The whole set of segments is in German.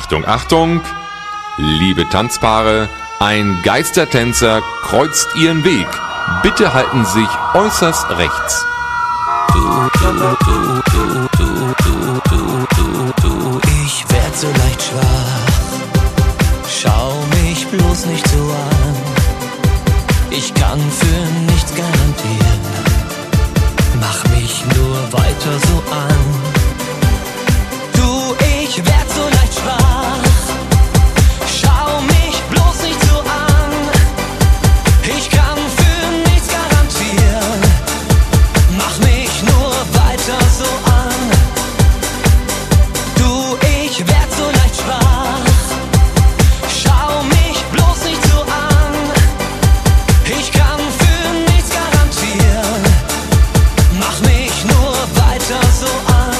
Achtung, Achtung, liebe Tanzpaare, ein Geistertänzer kreuzt ihren Weg. Bitte halten Sie sich äußerst rechts. Ich werd so leicht schwach, schau mich bloß nicht so an. Ich kann für nichts garantieren, mach mich nur weiter so an. Du, ich werd so leicht schwach, schau mich bloß nicht so an. Ich kann für nichts garantieren, mach mich nur weiter so an. Du, ich werd so leicht schwach, schau mich bloß nicht so an. Ich kann für nichts garantieren, mach mich nur weiter so an.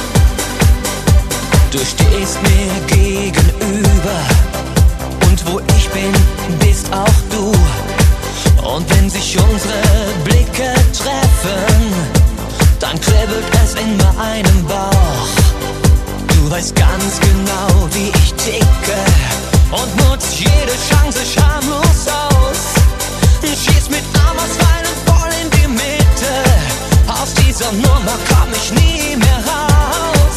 Du stehst mir gegenüber und wo ich bin, bist auch du. Und wenn sich unsere Blicke treffen, dann kribbelt es in meinem Bauch. Du weißt ganz genau, wie ich ticke und nutzt jede Chance schamlos aus. Schieß mit Amersreinen voll in die Mitte, aus dieser Nummer komm ich nie mehr raus.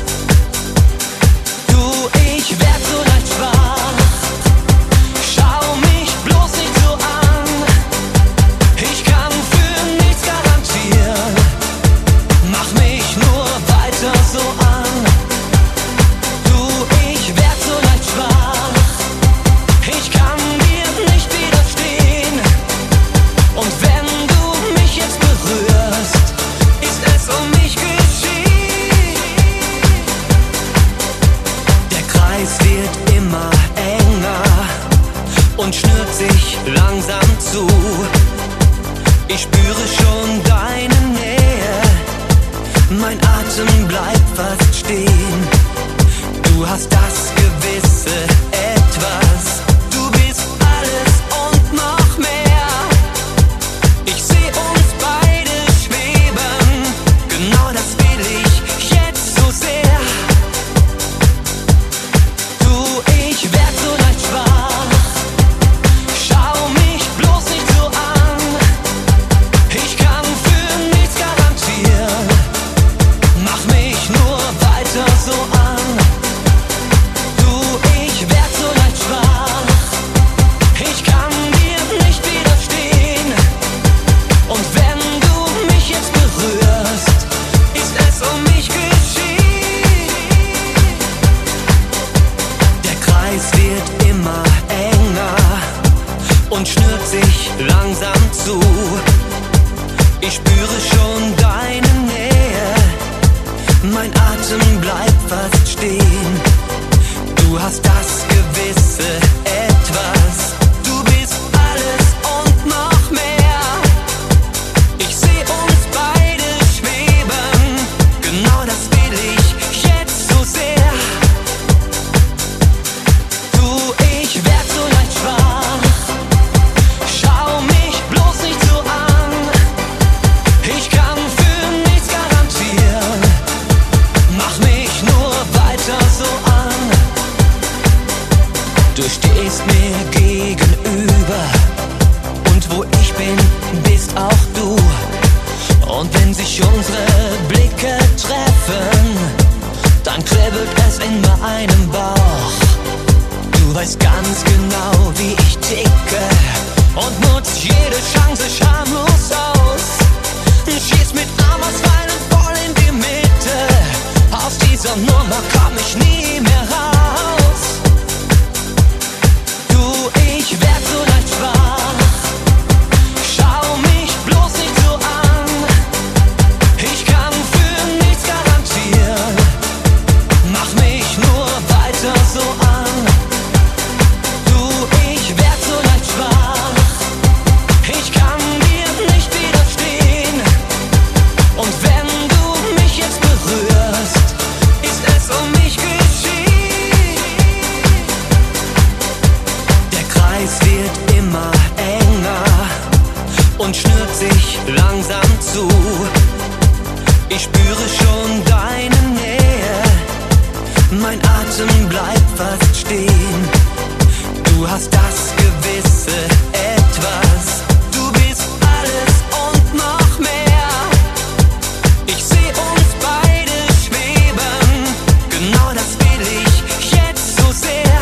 Du, ich werd so leicht schwach, schau mich bloß nicht so an. Ich kann für nichts garantieren, mach mich nur weiter so an. Du, ich werd so leicht schwach, ich kann dir nicht widerstehen. Und wenn du mich jetzt berührst, ist es um mich geschehen. Der Kreis wird immer enger und schnürt sich langsam zu. Ich spüre schon deine Nähe, mein Atem bleibt fast stehen. Du hast das gewisse Etwas, du bist alles und noch mehr. Ich seh uns beide schweben, genau das will ich jetzt so sehr. Du, ich werd so leicht schwach, schau mich bloß nicht so an. Ich kann für nichts garantieren, mach mich nur weiter so an. Du, ich werd so leicht schwach, ich kann dir nicht widerstehen. Und wenn du mich jetzt berührst, ist es um mich geschehen. Der Kreis wird immer enger und schnürt sich langsam zu. Ich spüre schon deine Nähe, mein Atem bleibt fast stehen. Du hast das gewisse Etwas, du bist alles und noch mehr. Ich seh uns beide schweben, genau das will ich jetzt so sehr. Du, ich werd so leicht schwach, schau mich bloß nicht so an. Ich kann für nichts garantieren, mach mich nur weiter so an. Du stehst mir gegenüber und wo ich bin, bist auch du. Und wenn sich unsere Blicke treffen, dann kribbelt es in meinem Bauch. Du weißt ganz genau, wie ich ticke und nutzt jede Chance schamlos aus. Schieß mit Amersreinen voll in die Mitte, aus dieser Nummer komm ich nie mehr raus. Du, ich werd so leicht schwach, schau mich bloß nicht so an. Ich kann für nichts garantieren, mach mich nur weiter so an. Du, ich werd so leicht schwach, ich kann dir nicht widerstehen. Und wenn du mich jetzt berührst, ist es um mich geschehen. Der Kreis wird immer enger und schnürt sich langsam zu. Ich spüre schon deine Nähe, Mein Atem bleibt fast stehen. Du hast das gewisse Etwas. Du bist alles und noch mehr. Ich seh uns beide schweben. Genau das will ich jetzt so sehr.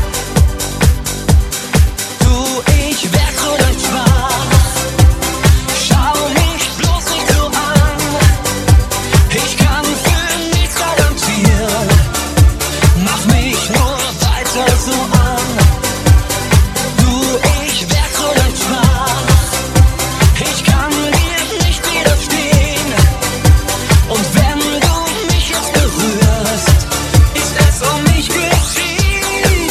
Du, ich werd so leicht schwach. Schau mich bloß nicht so an. Ich kann für nichts garantieren. Mach mich nur weiter so an. Du, ich werd so leicht schwach. Ich kann dir nicht widerstehen. Und wenn du mich jetzt berührst, ist es um mich geschehen.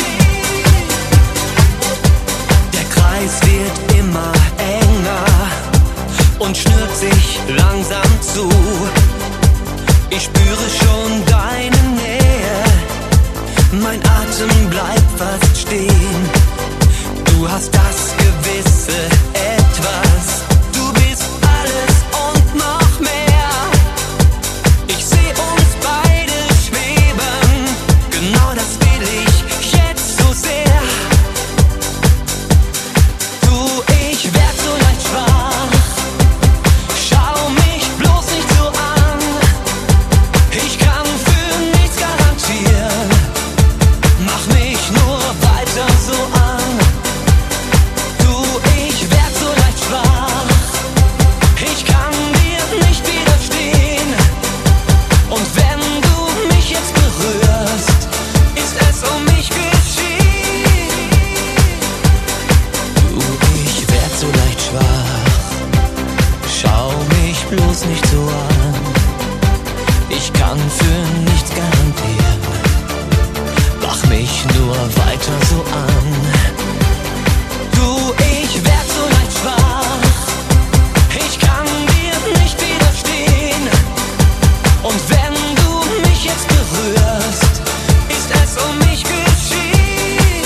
Der Kreis wird immer enger und schnürt sich langsam zu. Ich spüre schon deine Nähe. Mein Atem bleibt fast stehen. Du hast das gewisse Etwas. Du bist alles und noch mehr. Ich seh uns beide schweben. Genau das will ich jetzt so sehr. Du, ich werd so leicht schwach. Schau mich bloß nicht so an. Ich kann für nichts garantieren. Mach mich nur weiter so an. Du, ich werd so leicht schwach. Ich kann dir nicht widerstehen. Und wenn du mich jetzt berührst, ist es um mich geschehen. Du, ich werd so leicht schwach. Schau mich bloß nicht so an. Ich kann für nichts garantieren. Mach mich nur weiter so an. Du, ich werd so leicht schwach. Ich kann dir nicht widerstehen. Und wenn du mich jetzt berührst, ist es um mich geschehen.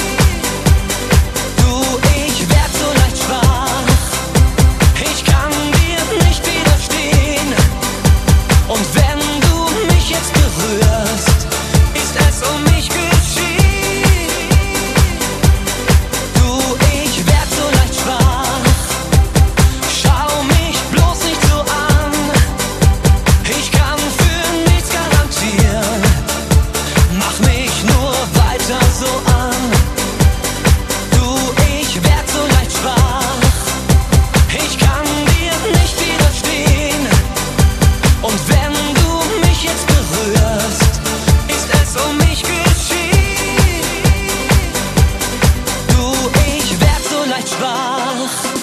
Du, ich werd so leicht schwach. Ich kann dir nicht widerstehen. Und wenn du mich jetzt berührst, ist es um mich geschehen. Du, ich werd so leicht schwach. Schau mich bloß nicht so an. Ich kann für nichts garantieren. Mach mich nur weiter so an. Du, ich werd so leicht schwach. Ich kann dir nicht widerstehen. Und wenn du mich jetzt berührst, ist es um mich geschehen. Du, ich werd so leicht schwach.